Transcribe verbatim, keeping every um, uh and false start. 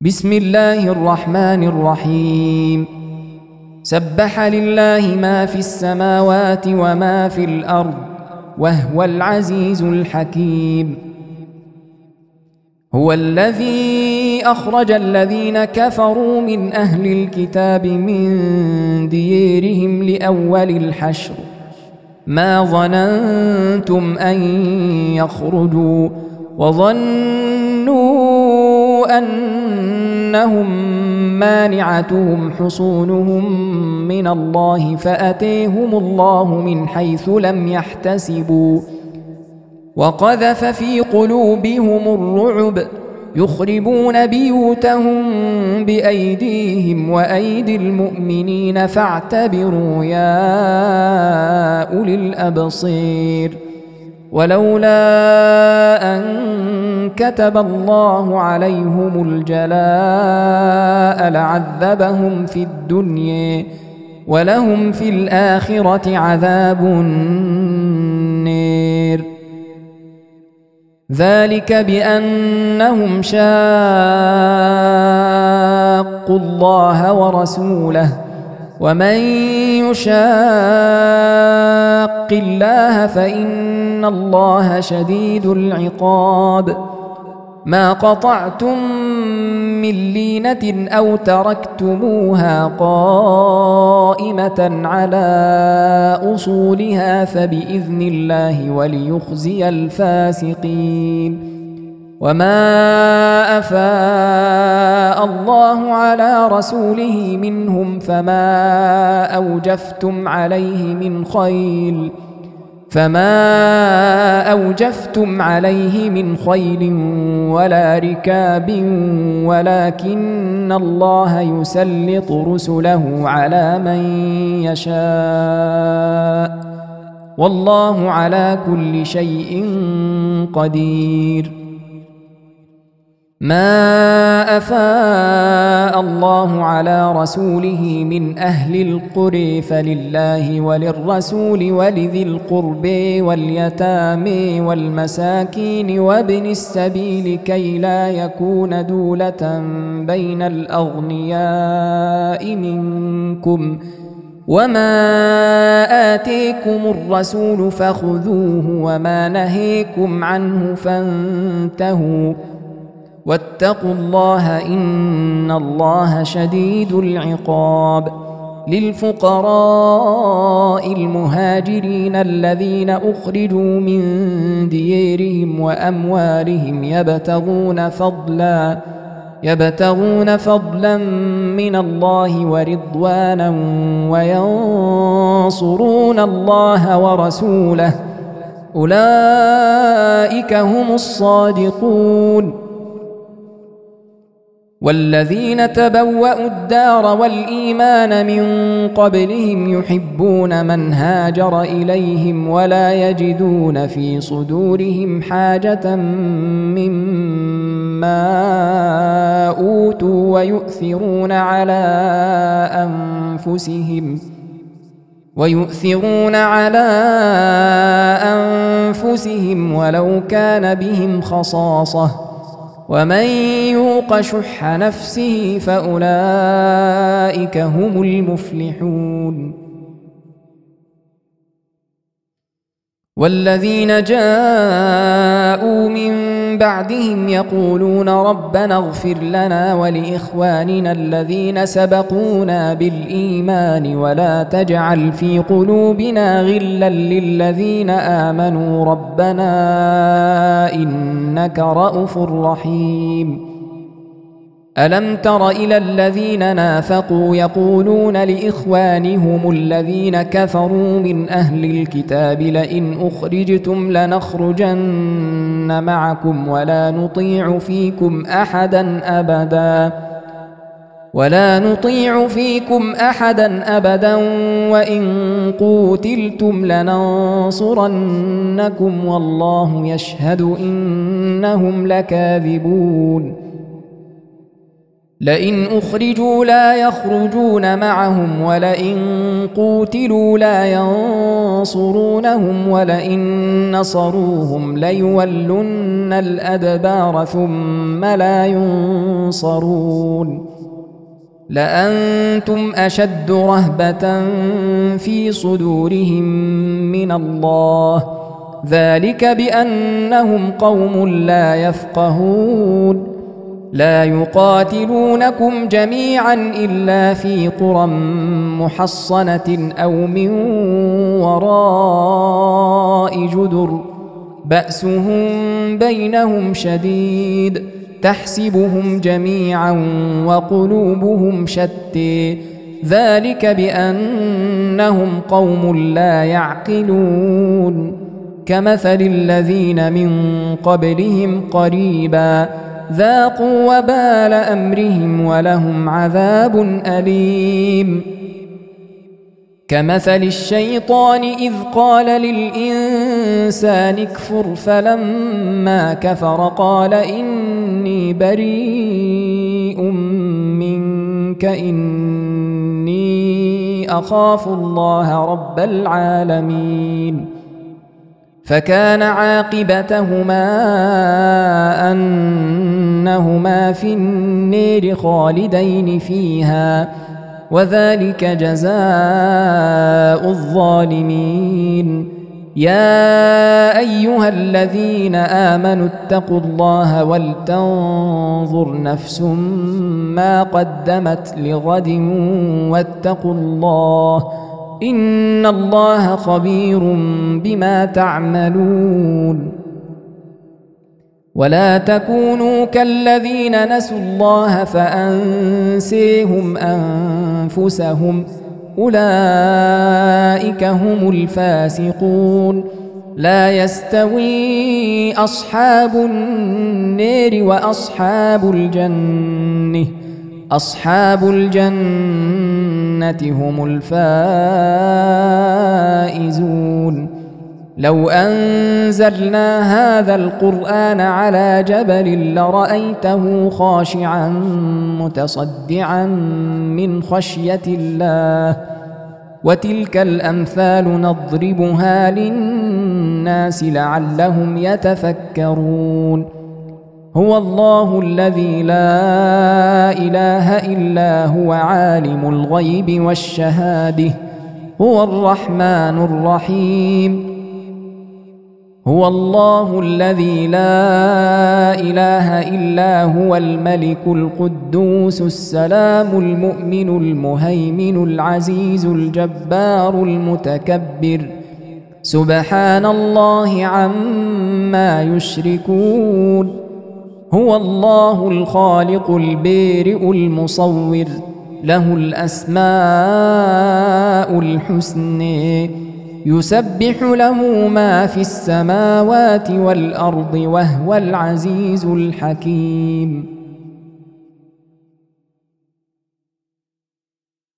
بسم الله الرحمن الرحيم. سبح لله ما في السماوات وما في الأرض وهو العزيز الحكيم. هو الذي أخرج الذين كفروا من أهل الكتاب من ديارهم لأول الحشر ما ظننتم أن يخرجوا وظنوا أنهم مانعتهم حصونهم من الله فأتيهم الله من حيث لم يحتسبوا وقذف في قلوبهم الرعب يخربون بيوتهم بأيديهم وأيدي المؤمنين فاعتبروا يا أولي الأبصير. ولولا أن كتب الله عليهم الجلاء لعذبهم في الدنيا ولهم في الآخرة عذاب النار. ذلك بأنهم شاقوا الله ورسوله ومن يشاق الله فإن الله شديد العقاب. ما قطعتم من لينة أو تركتموها قائمة على أصولها فبإذن الله وليخزي الفاسقين. وما أفاء الله على رسوله منهم فما أوجفتم عليه من خيل فما أوجفتم عليه من خيل ولا ركاب ولكن الله يسلط رسله على من يشاء والله على كل شيء قدير. ما أفاء الله على رسوله من أهل القرى فلله وللرسول ولذي القرب واليتامى والمساكين وابن السبيل كي لا يكون دولة بين الأغنياء منكم وما آتيكم الرسول فخذوه وما نهيكم عنه فانتهوا واتقوا الله إن الله شديد العقاب. للفقراء المهاجرين الذين أخرجوا من ديارهم وأموالهم يبتغون فضلا يبتغون فضلا من الله ورضوانا وينصرون الله ورسوله أولئك هم الصادقون. والذين تبوأوا الدار والإيمان من قبلهم يحبون من هاجر إليهم ولا يجدون في صدورهم حاجة مما أوتوا ويؤثرون على أنفسهم ويؤثرون على أنفسهم ولو كان بهم خصاصة ومن يوق شح نفسه فأولئك هم المفلحون. والذين جاءوا من بعدهم يقولون ربنا اغفر لنا ولإخواننا الذين سبقونا بالإيمان ولا تجعل في قلوبنا غلا للذين آمنوا ربنا إنك رءوف رحيم. ألم تر إلى الذين نافقوا يقولون لإخوانهم الذين كفروا من أهل الكتاب لئن أخرجتم لنخرجن معكم ولا نطيع فيكم أحدا أبدا ولا نطيع فيكم أحدا أبدا وإن قوتلتم لننصرنكم والله يشهد إنهم لكاذبون. لئن أخرجوا لا يخرجون معهم ولئن قوتلوا لا ينصرونهم ولئن نصروهم ليولن الأدبار ثم لا ينصرون لأنتم أشد رهبة في صدورهم من الله ذلك بأنهم قوم لا يفقهون لا يقاتلونكم جميعا إلا في قرى محصنة أو من وراء جدر بأسهم بينهم شديد تحسبهم جميعا وقلوبهم شتى ذلك بأنهم قوم لا يعقلون كمثل الذين من قبلهم قريبا ذاقوا وبال أمرهم ولهم عذاب أليم كمثل الشيطان إذ قال للإنسان اكفر فلما كفر قال إني بريء منك إني أخاف الله رب العالمين فكان عاقبتهما أنهما في النار خالدين فيها وذلك جزاء الظالمين يا أيها الذين آمنوا اتقوا الله ولتنظر نفس ما قدمت لغد واتقوا الله إن الله خبير بما تعملون ولا تكونوا كالذين نسوا الله فأنسيهم أنفسهم أولئك هم الفاسقون لا يستوي أصحاب النار وأصحاب الجنة أصحاب الجنة هم الفائزون لو أنزلنا هذا القرآن على جبل لرأيته خاشعا متصدعا من خشية الله وتلك الأمثال نضربها للناس لعلهم يتفكرون هو الله الذي لا إله إلا هو عالم الغيب والشهادة هو الرحمن الرحيم هو الله الذي لا إله إلا هو الملك القدوس السلام المؤمن المهيمن العزيز الجبار المتكبر سبحان الله عما يشركون هو الله الخالق البارئ المصور له الأسماء الحسنى يسبح له ما في السماوات والأرض وهو العزيز الحكيم